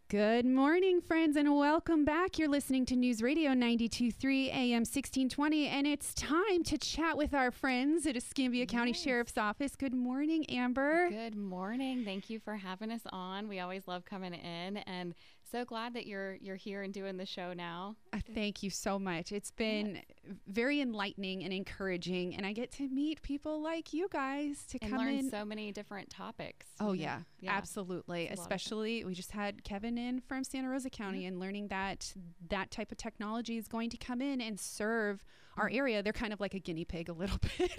Good morning, friends, and welcome back. You're listening to News Radio 92.3 AM 1620, and it's time to chat with our friends at Escambia County Sheriff's Office. Good morning, Amber. Good morning. Thank you for having us on. We always love coming in, and so glad that you're here and doing the show now. Thank you so much. It's been very enlightening and encouraging, and I get to meet people like you guys to and come learn in. so many different topics. Oh, yeah, absolutely. Especially, we just had Kevin in from Santa Rosa County and learning that that type of technology is going to come in and serve our area. They're kind of like a guinea pig a little bit,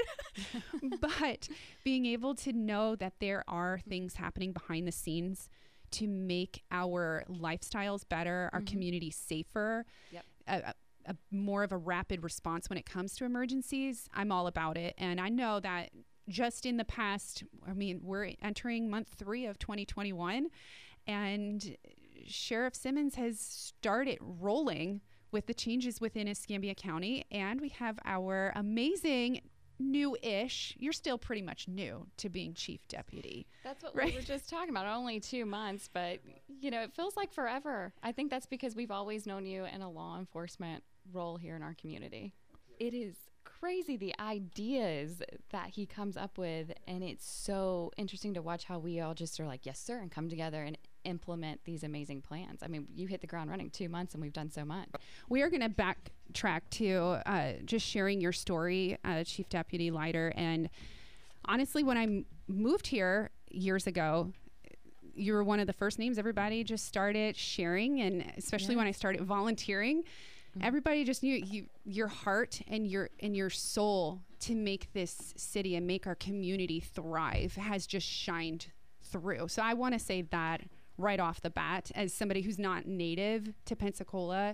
but being able to know that there are things happening behind the scenes to make our lifestyles better, our community safer, a more of a rapid response when it comes to emergencies. I'm all about it. And I know that just in the past, we're entering month 3 of 2021, and Sheriff Simmons has started rolling with the changes within Escambia County, and we have our amazing new-ish, you're still pretty much new to being chief deputy. That's what we were just talking about. Only 2 months, but it feels like forever. I think that's because we've always known you in a law enforcement role here in our community. It is crazy, the ideas that he comes up with, and it's so interesting to watch how we all just are like, yes, sir, and come together and implement these amazing plans. I mean, you hit the ground running 2 months, and we've done so much. We are going to backtrack to just sharing your story, Chief Deputy Leiter. And honestly, when I moved here years ago, you were one of the first names everybody just started sharing, and especially when I started volunteering, everybody just knew your heart and your soul to make this city and make our community thrive has just shined through. So I want to say that right off the bat, as somebody who's not native to Pensacola,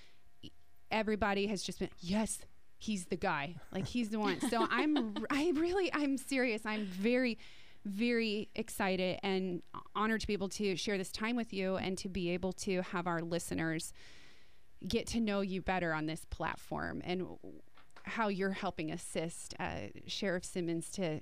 everybody has just been, yes, he's the guy, like he's the one. So I'm serious. I'm very, very excited and honored to be able to share this time with you and to be able to have our listeners get to know you better on this platform and how you're helping assist Sheriff Simmons to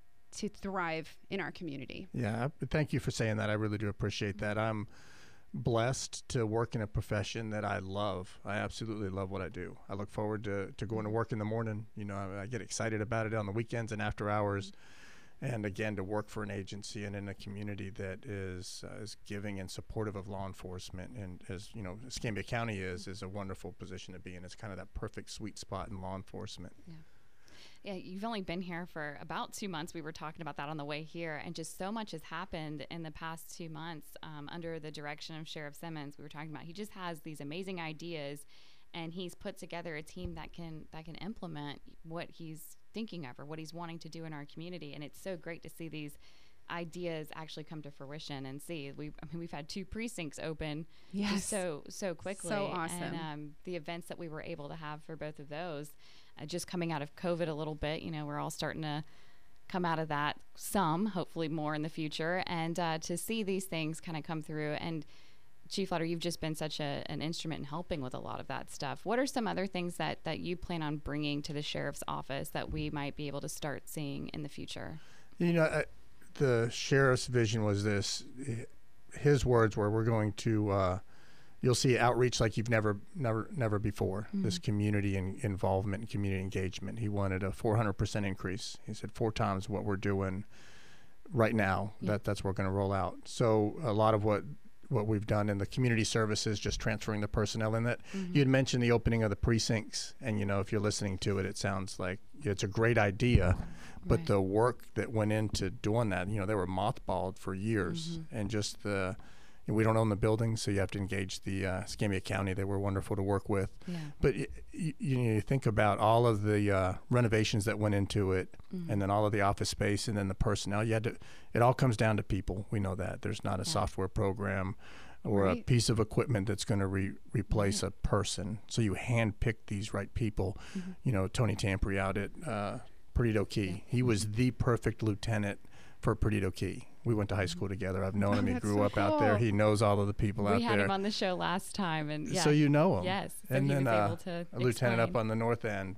thrive in our community. Yeah, thank you for saying that. I really do appreciate that. I'm blessed to work in a profession that I love. I absolutely love what I do. I look forward to going to work in the morning. I get excited about it on the weekends and after hours. And again, to work for an agency and in a community that is giving and supportive of law enforcement, and as you know, Escambia County is a wonderful position to be in. It's kind of that perfect sweet spot in law enforcement. Yeah, you've only been here for about 2 months. We were talking about that on the way here, and just so much has happened in the past 2 months under the direction of Sheriff Simmons. We were talking about he just has these amazing ideas, and he's put together a team that can implement what he's thinking of or what he's wanting to do in our community. And it's so great to see these ideas actually come to fruition and see. We've had 2 precincts open just so quickly. So awesome. And the events that we were able to have for both of those, just coming out of COVID a little bit, we're all starting to come out of that, some, hopefully more in the future, and to see these things kind of come through. And Chief Leiter, you've just been such an instrument in helping with a lot of that stuff. What are some other things that you plan on bringing to the Sheriff's Office that we might be able to start seeing in the future? The Sheriff's vision was this. His words were, we're going to, you'll see outreach like you've never before. This community involvement and community engagement. He wanted a 400% increase. He said 4 times what we're doing right now. That's what we're going to roll out. So a lot of what we've done in the community services, just transferring the personnel in that. You had mentioned the opening of the precincts, and if you're listening to it, it sounds like it's a great idea, but the work that went into doing that, they were mothballed for years, and just we don't own the building, so you have to engage the Escambia County. They were wonderful to work with. But you think about all of the renovations that went into it, and then all of the office space, and then the personnel. It all comes down to people. We know that. There's not a software program or a piece of equipment that's going to replace a person. So you handpick these right people. Tony Tampere out at Perdido Key. He was the perfect lieutenant for Perdido Key. We went to high school together. I've known him. He grew up out there. He knows all of the people out there. We had him on the show last time, and so you know him. Yes. So and then was able to a lieutenant up on the north end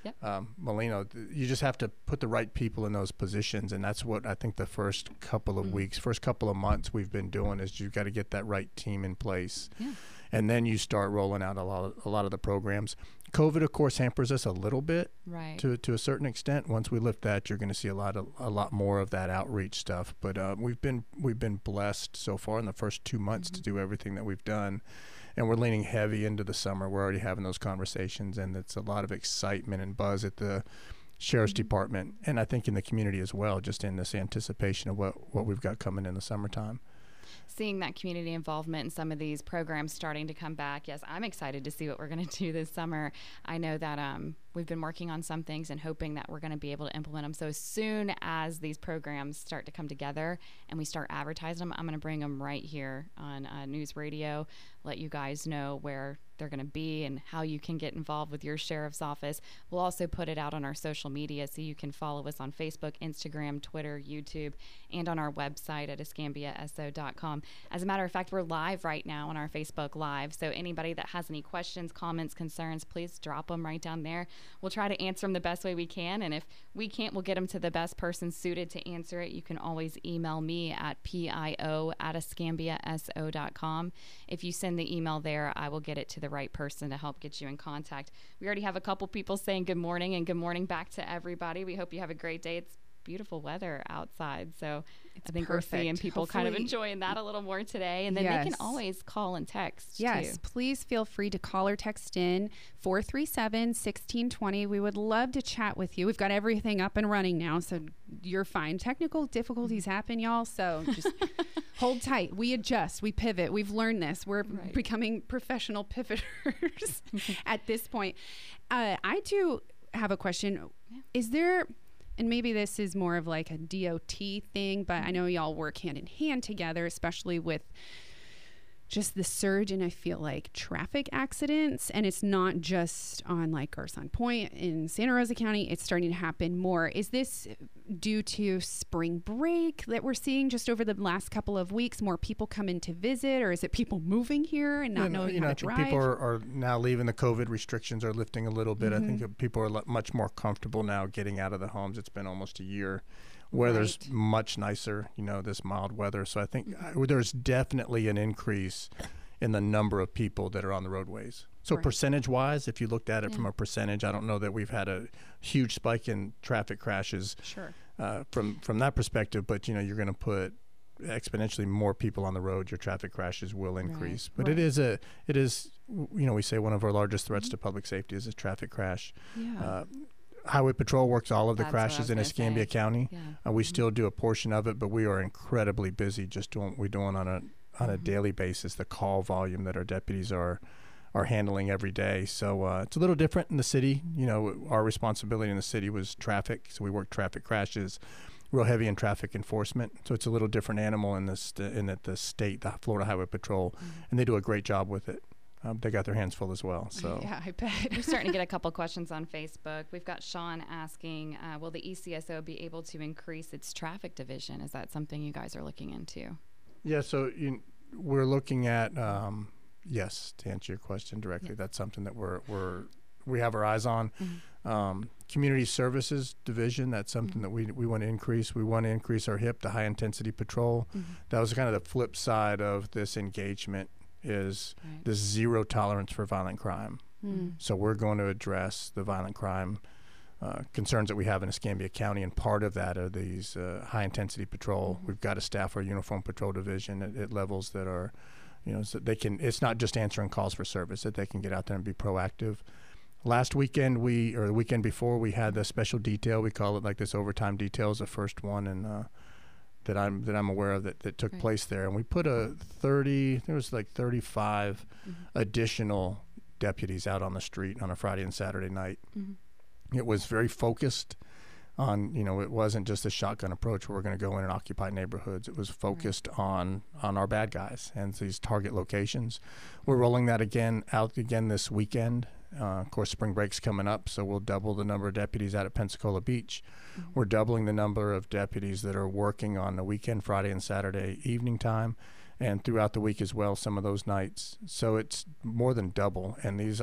Molino, you just have to put the right people in those positions. And that's what I think the first couple of weeks, first couple of months we've been doing is you've got to get that right team in place. Yeah. And then you start rolling out a lot of the programs. COVID, of course, hampers us a little bit, right, to a certain extent. Once we lift that, you're going to see a lot more of that outreach stuff. But we've been blessed so far in the first 2 months to do everything that we've done, and we're leaning heavy into the summer. We're already having those conversations, and it's a lot of excitement and buzz at the Sheriff's Department, and I think in the community as well, just in this anticipation of what we've got coming in the summertime. Seeing that community involvement in some of these programs starting to come back, yes, I'm excited to see what we're going to do this summer. I know that we've been working on some things and hoping that we're going to be able to implement them. So as soon as these programs start to come together and we start advertising them, I'm going to bring them right here on News Radio, let you guys know where they're going to be and how you can get involved with your sheriff's office. We'll also put it out on our social media so you can follow us on Facebook, Instagram, Twitter, YouTube, and on our website at escambiaso.com. As a matter of fact, we're live right now on our Facebook Live, so anybody that has any questions, comments, concerns, please drop them right down there. We'll try to answer them the best way we can, and if we can't, we'll get them to the best person suited to answer it. You can always email me at pio@escambiaso.com. If you send the email there, I will get it to the right person to help get you in contact. We already have a couple people saying good morning, and good morning back to everybody. We hope you have a great day. It's beautiful weather outside, so I think perfect. We're seeing people kind of enjoying that a little more today, and then they can always call and text too. Please feel free to call or text in 437-1620. We would love to chat with you. We've got everything up and running now, so you're fine. Technical difficulties happen, y'all, so just hold tight. We adjust, we pivot. We've learned this. We're becoming professional pivoters at this point. I do have a question. Is there, and maybe this is more of like a DOT thing, but I know y'all work hand in hand together, especially with just the surge in, I feel like, traffic accidents. And it's not just on like Garcon Point in Santa Rosa County. It's starting to happen more. Is this due to spring break that we're seeing just over the last couple of weeks? More people coming to visit, or is it people moving here and not knowing how to drive? People are now leaving. The COVID restrictions are lifting a little bit. I think people are much more comfortable now getting out of the homes. It's been almost a year. Weather's much nicer, this mild weather. So I think there's definitely an increase in the number of people that are on the roadways. So percentage-wise, if you looked at it from a percentage, I don't know that we've had a huge spike in traffic crashes from that perspective. But, you're going to put exponentially more people on the road, your traffic crashes will increase. But it is, we say one of our largest threats to public safety is a traffic crash. Highway Patrol works all of the crashes in Escambia County. We still do a portion of it, but we are incredibly busy just doing what we're doing on a daily basis, the call volume that our deputies are handling every day. So it's a little different in the city. Our responsibility in the city was traffic, so we work traffic crashes, real heavy in traffic enforcement. So it's a little different animal in that the state, the Florida Highway Patrol, and they do a great job with it. They got their hands full as well. So yeah, I bet. We're starting to get a couple questions on Facebook. We've got Sean asking, will the ECSO be able to increase its traffic division? Is that something you guys are looking into? Yeah, so we're looking at, yes, to answer your question directly, that's something that we have our eyes on. Community Services Division, that's something that we want to increase. We want to increase our HIP, the High Intensity Patrol. That was kind of the flip side of this engagement, is this zero tolerance for violent crime. So we're going to address the violent crime concerns that we have in Escambia County, and part of that are these high-intensity patrol. We've got to staff our uniform patrol division at levels that are, so they can, it's not just answering calls for service, that they can get out there and be proactive. Last weekend, or the weekend before, we had the special detail. We call it like this overtime detail, is the first one, and that I'm aware of that took place there. And we put there was like 35 additional deputies out on the street on a Friday and Saturday night. It was very focused on, it wasn't just a shotgun approach where we're going to go in and occupy neighborhoods. It was focused on our bad guys and these target locations. We're rolling that out again this weekend. Of course, spring break's coming up, so we'll double the number of deputies out at Pensacola Beach. We're doubling the number of deputies that are working on the weekend, Friday and Saturday evening time, and throughout the week as well, some of those nights. So it's more than double, and these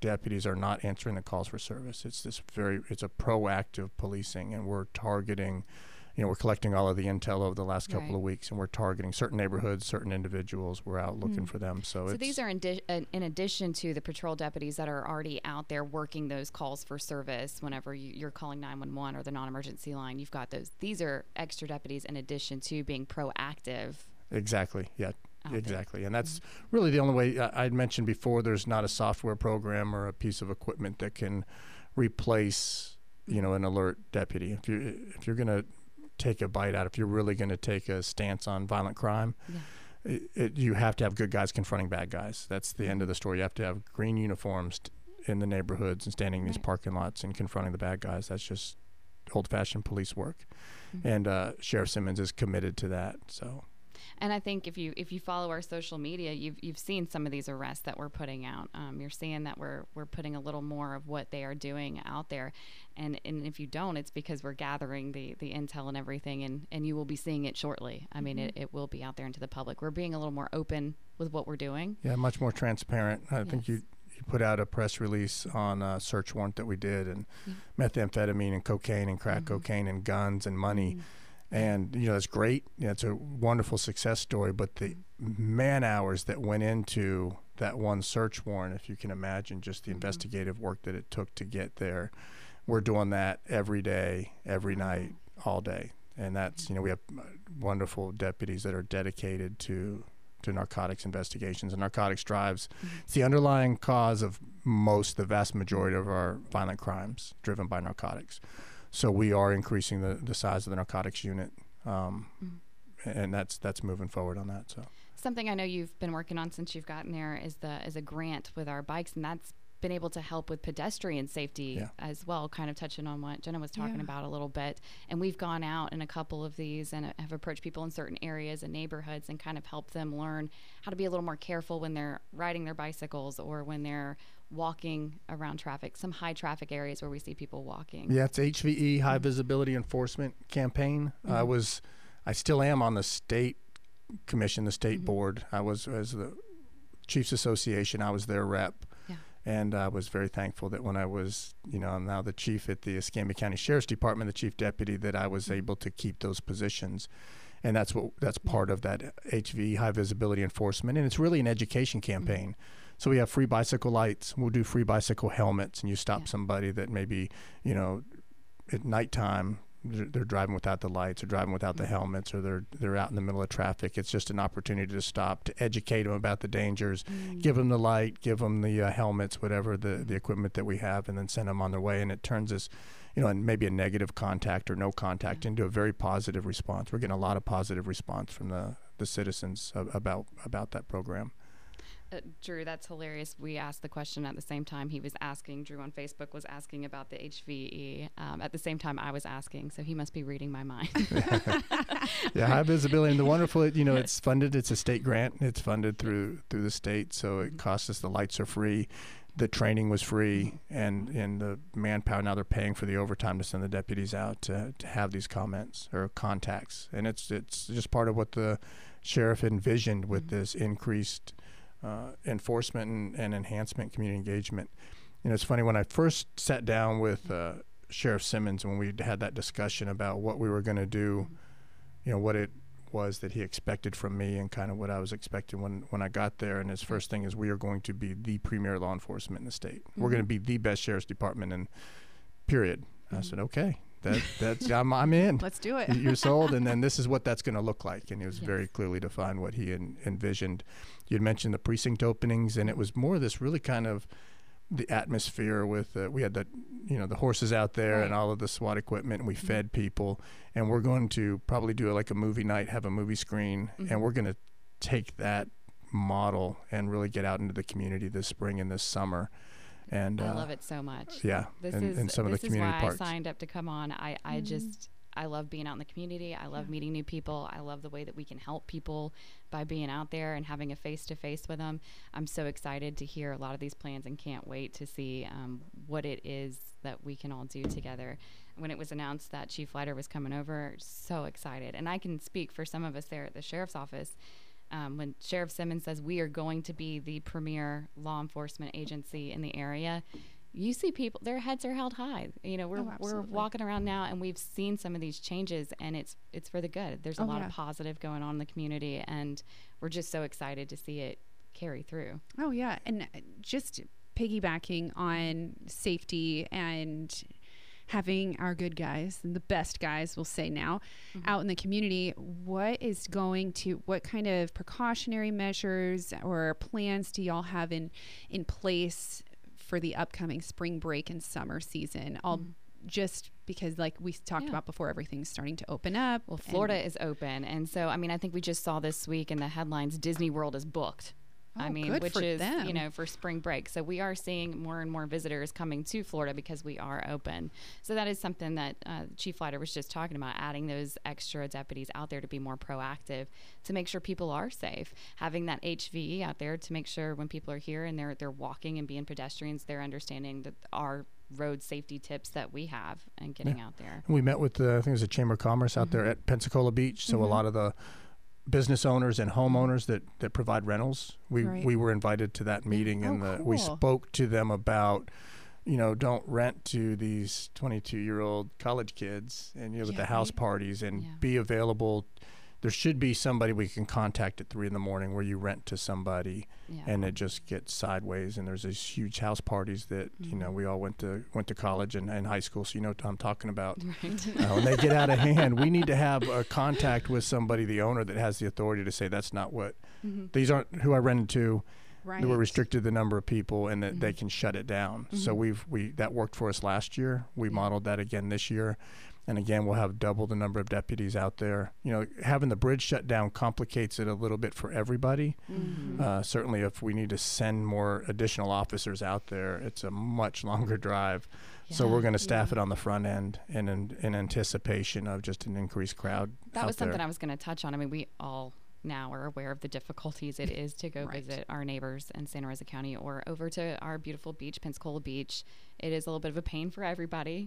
deputies are not answering the calls for service. It's a proactive policing, and we're targeting, we're collecting all of the intel over the last couple of weeks, and we're targeting certain neighborhoods, certain individuals. We're out looking for them. So these are in addition to the patrol deputies that are already out there working those calls for service. Whenever you're calling 911 or the non-emergency line, you've got those. These are extra deputies in addition to being proactive. Exactly. Yeah. Exactly. And that's really the only way. I'd mentioned before, there's not a software program or a piece of equipment that can replace, an alert deputy. If you're going to take a bite out, if you're really going to take a stance on violent crime, you have to have good guys confronting bad guys. That's the end of the story. You have to have green uniforms in the neighborhoods and standing in these parking lots and confronting the bad guys. That's just old-fashioned police work. And Sheriff Simmons is committed to that. So. And I think if you follow our social media, you've seen some of these arrests that we're putting out. You're seeing that we're putting a little more of what they are doing out there, and if you don't, it's because we're gathering the intel and everything, and you will be seeing it shortly. I mean, it will be out there into the public. We're being a little more open with what we're doing. Yeah, much more transparent. I think you put out a press release on a search warrant that we did, and methamphetamine and cocaine and crack cocaine and guns and money. And, it's great. It's a wonderful success story. But the man hours that went into that one search warrant, if you can imagine just the investigative work that it took to get there, we're doing that every day, every night, all day. And that's, we have wonderful deputies that are dedicated to narcotics investigations. And narcotics drives, it's the underlying cause of the vast majority of our violent crimes driven by narcotics. So we are increasing the size of the narcotics unit, and that's moving forward on that. So something I know you've been working on since you've gotten there is a grant with our bikes, and that's been able to help with pedestrian safety as well, kind of touching on what Jenna was talking about a little bit. And we've gone out in a couple of these and have approached people in certain areas and neighborhoods and kind of helped them learn how to be a little more careful when they're riding their bicycles or when they're walking around traffic, some high traffic areas where we see people walking. Yeah, it's HVE, High Visibility Enforcement Campaign. I still am on the state commission, the state board. I was, as the Chiefs Association, I was their rep. And I was very thankful that when I was, I'm now the chief at the Escambia County Sheriff's Department, the chief deputy, that I was able to keep those positions. And that's part of that HV, High Visibility Enforcement. And it's really an education campaign. So we have free bicycle lights. We'll do free bicycle helmets, and you stop somebody that maybe, at nighttime, they're driving without the lights or driving without the helmets, or they're out in the middle of traffic. It's just an opportunity to stop, to educate them about the dangers, give them the light, give them the helmets, whatever the equipment that we have, and then send them on their way. And it turns this, and maybe a negative contact or no contact into a very positive response. We're getting a lot of positive response from the citizens about that program. Drew, that's hilarious. We asked the question at the same time he was asking. Drew on Facebook was asking about the HVE at the same time I was asking, so he must be reading my mind. Yeah, High Visibility. And the wonderful, it's funded. It's a state grant. It's funded through the state, so it costs us. The lights are free. The training was free, and the manpower, now they're paying for the overtime to send the deputies out to have these comments or contacts. And it's just part of what the sheriff envisioned with this increased enforcement and enhancement, community engagement. It's funny, when I first sat down with Sheriff Simmons, when we had that discussion about what we were going to do, what it was that he expected from me and kind of what I was expecting when I got there. And his first thing is, we are going to be the premier law enforcement in the state. We're going to be the best sheriff's department, and period. I said, okay. That's I'm in. Let's do it. You're sold, and then this is what that's going to look like. And he was very clearly defined what he envisioned. You'd mentioned the precinct openings, and it was more this really kind of the atmosphere with we had the horses out there and all of the SWAT equipment, and we fed people. And we're going to probably do like a movie night, have a movie screen, and we're going to take that model and really get out into the community this spring and this summer. And I love it so much. Yeah, and some of the community parks. This is why I signed up to come on. I love being out in the community. I love meeting new people. I love the way that we can help people by being out there and having a face-to-face with them. I'm so excited to hear a lot of these plans and can't wait to see what it is that we can all do together. When it was announced that Chief Leiter was coming over, so excited. And I can speak for some of us there at the sheriff's office. when Sheriff Simmons says we are going to be the premier law enforcement agency in the area, you see people, their heads are held high. You know, we're walking around now, and we've seen some of these changes, and it's for the good. There's a lot of positive going on in the community, and we're just so excited to see it carry through. Oh yeah, and just piggybacking on safety and having our good guys, and the best guys we'll say now, out in the community, what kind of precautionary measures or plans do y'all have in place for the upcoming spring break and summer season? Just because, like we talked about before, everything's starting to open up. Well, Florida is open, and so I mean, I think we just saw this week in the headlines, Disney World is booked. Which is, you know, for spring break. So we are seeing more and more visitors coming to Florida because we are open. So that is something that Chief Leiter was just talking about, adding those extra deputies out there to be more proactive, to make sure people are safe. Having that HVE out there to make sure when people are here and they're walking and being pedestrians, they're understanding that our road safety tips that we have and getting out there. We met with I think it was the Chamber of Commerce out there at Pensacola Beach. So a lot of the business owners and homeowners that provide rentals, we were invited to that meeting, and we spoke to them about, you know, don't rent to these 22-year-old college kids, and you know, with the house parties, and be available. There should be somebody we can contact at 3 a.m. where you rent to somebody, and it just gets sideways. And there's these huge house parties that you know, we all went to college and high school, so you know what I'm talking about. When they get out of hand, we need to have a contact with somebody, the owner, that has the authority to say that's not what these aren't who I rented to. They were restricted the number of people, and that they can shut it down. So that worked for us last year. We modeled that again this year. And again, we'll have double the number of deputies out there. You know, having the bridge shut down complicates it a little bit for everybody. Certainly, if we need to send more additional officers out there, it's a much longer drive. So we're going to staff it on the front end in anticipation of just an increased crowd. That was something I was going to touch on. I mean, we all now are aware of the difficulties it is to go visit our neighbors in Santa Rosa County or over to our beautiful beach, Pensacola Beach. It is a little bit of a pain for everybody.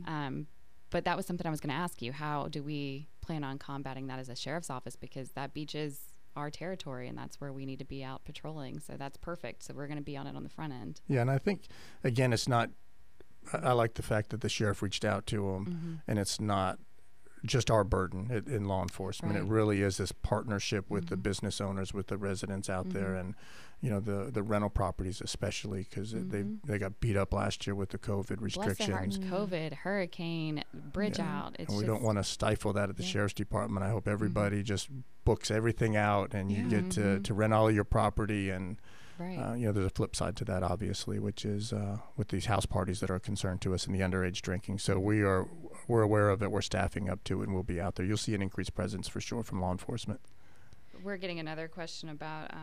But that was something I was going to ask you. How do we plan on combating that as a sheriff's office? Because that beach is our territory, and that's where we need to be out patrolling. So that's perfect. So we're going to be on it on the front end. Yeah, and I think, again, it's not – I like the fact that the sheriff reached out to him, and it's not just our burden in law enforcement. It really is this partnership with the business owners, with the residents out there, and you know, the rental properties especially, because they got beat up last year with the COVID restrictions. Bless their hearts, COVID, hurricane, bridge out. And we don't want to stifle that at the Sheriff's Department. I hope everybody just books everything out, and you get to rent all of your property. And you know, there's a flip side to that, obviously, which is with these house parties that are a concern to us and the underage drinking. So we're aware of it. We're staffing up to it, and we'll be out there. You'll see an increased presence for sure from law enforcement. We're getting another question about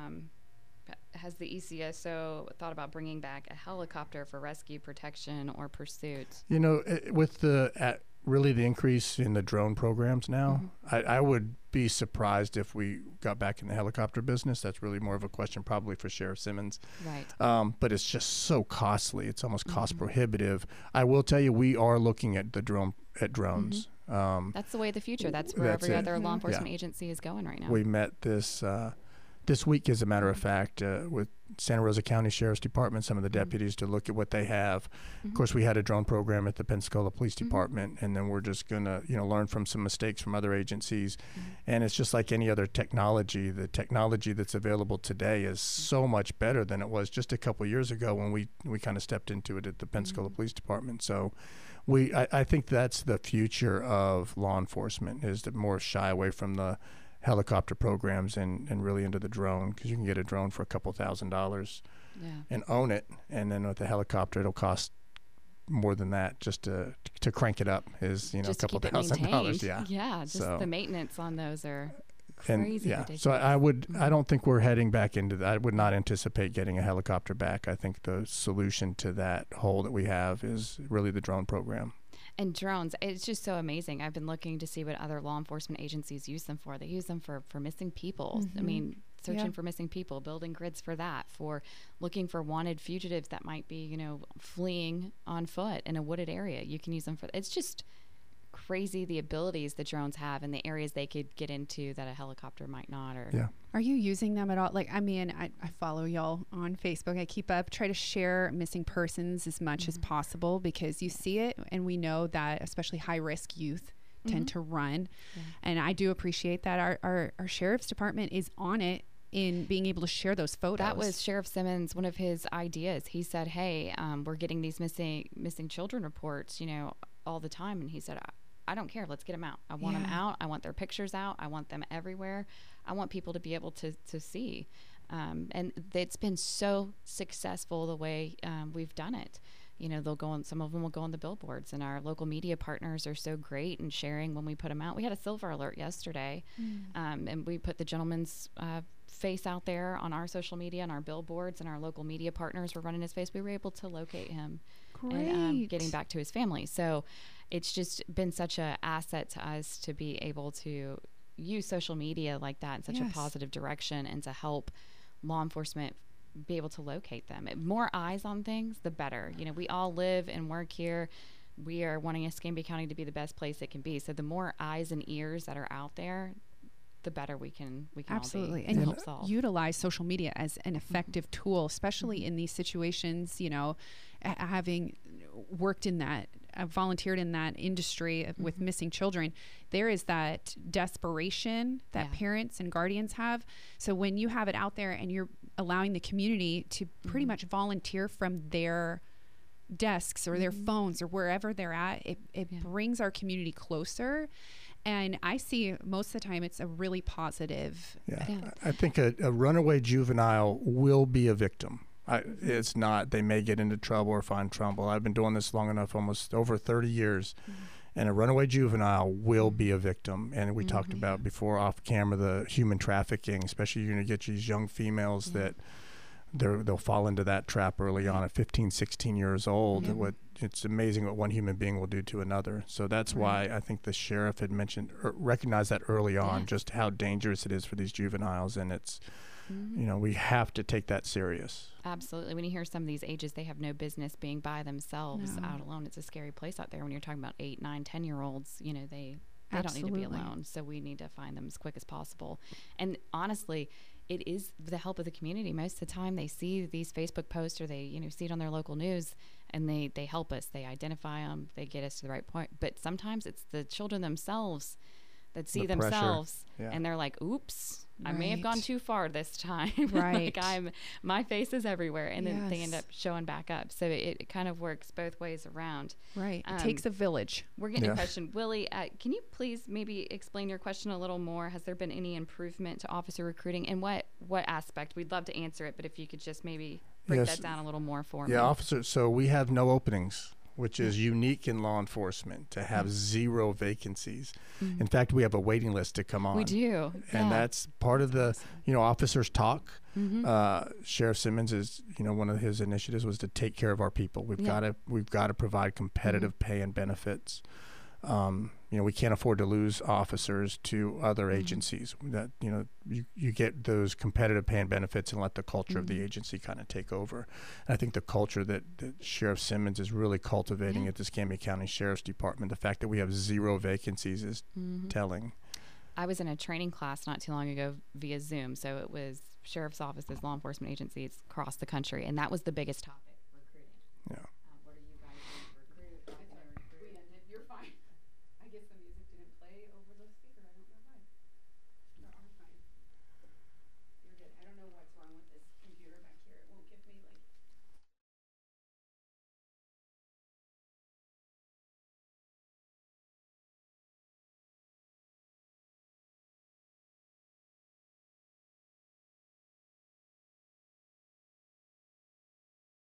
has the ECSO thought about bringing back a helicopter for rescue, protection, or pursuit? You know, with really the increase in the drone programs now, I would be surprised if we got back in the helicopter business. That's really more of a question probably for Sheriff Simmons. But it's just so costly. It's almost cost prohibitive. I will tell you, we are looking at drones. That's the way of the future. That's where every other law enforcement agency is going right now. We met this week, as a matter of fact, with Santa Rosa County Sheriff's Department, some of the deputies, to look at what they have. Of course, we had a drone program at the Pensacola Police Department, and then we're just going to, you know, learn from some mistakes from other agencies. And it's just like any other technology. The technology that's available today is so much better than it was just a couple of years ago when we kind of stepped into it at the Pensacola Police Department. So I think that's the future of law enforcement, is to more shy away from the helicopter programs and really into the drone, because you can get a drone for a couple $1,000s and own it, and then with the helicopter it'll cost more than that just to crank it up, is, you know, just a couple $1,000. Just the maintenance on those are crazy. So I don't think we're heading back into that. I would not anticipate getting a helicopter back. I think the solution to that hole that we have is really the drone program. And drones, it's just so amazing. I've been looking to see what other law enforcement agencies use them for. They use them for missing people. I mean, searching for missing people, building grids for that, for looking for wanted fugitives that might be, you know, fleeing on foot in a wooded area. You can use them for, it's just crazy the abilities the drones have and the areas they could get into that a helicopter might not. Or Yeah. Are you using them at all? Like, I mean, I follow y'all on Facebook. I keep up, try to share missing persons as much as possible, because you see it, and we know that especially high risk youth tend to run. Yeah. And I do appreciate that our sheriff's department is on it in being able to share those photos. That was Sheriff Simmons, one of his ideas. He said, hey, we're getting these missing children reports, all the time. And he said, I don't care. Let's get them out. I want them out. I want their pictures out. I want them everywhere. I want people to be able to see. And it's been so successful the way we've done it. They'll go on, some of them will go on the billboards, and our local media partners are so great in sharing when we put them out. We had a silver alert yesterday, and we put the gentleman's face out there on our social media and our billboards, and our local media partners were running his face. We were able to locate him and getting back to his family. So it's just been such an asset to us to be able to use social media like that in such a positive direction, and to help law enforcement be able to locate them. More eyes on things, the better. We all live and work here. We are wanting Escambia County to be the best place it can be. So the more eyes and ears that are out there, the better we can absolutely all be, and help solve. Utilize social media as an effective tool, especially in these situations. Having worked in that, volunteered in that industry with missing children, there is that desperation that parents and guardians have. So when you have it out there and you're allowing the community to pretty much volunteer from their desks or their phones or wherever they're at, it brings our community closer. And I see most of the time it's a really positive. I think a runaway juvenile will be a victim. It's not, they may get into trouble or find trouble. I've been doing this long enough, almost over 30 years, and a runaway juvenile will be a victim. And we talked about before off camera the human trafficking, especially you're going to get these young females that they'll fall into that trap early on at 15, 16 years old. It's amazing what one human being will do to another. So that's why I think the sheriff had mentioned, recognized that early on, just how dangerous it is for these juveniles. And it's, we have to take that serious. Absolutely. When you hear some of these ages, they have no business being by themselves out alone. It's a scary place out there. When you're talking about 8, 9, 10-year-olds, they don't need to be alone. So we need to find them as quick as possible. And honestly, it is the help of the community. Most of the time they see these Facebook posts, or they, see it on their local news, and they help us. They identify them. They get us to the right point. But sometimes it's the children themselves that see themselves and they're like, oops, I may have gone too far this time. Right. Like my face is everywhere. And then they end up showing back up. So it kind of works both ways around. Right. It takes a village. We're getting a question. Willie, can you please maybe explain your question a little more? Has there been any improvement to officer recruiting, and what aspect? We'd love to answer it, but if you could just maybe break that down a little more for me. Yeah, officer. So we have no openings, which is unique in law enforcement, to have 0 vacancies. In fact, we have a waiting list to come on. We do. And that's part of the, officers talk. Sheriff Simmons is, one of his initiatives was to take care of our people. We've got to provide competitive pay and benefits. We can't afford to lose officers to other agencies. That you get those competitive pay and benefits and let the culture of the agency kind of take over. And I think the culture that Sheriff Simmons is really cultivating at the Escambia County Sheriff's Department, the fact that we have 0 vacancies is telling. I was in a training class not too long ago via Zoom, so it was sheriff's offices, law enforcement agencies across the country, and that was the biggest topic, recruiting. Yeah.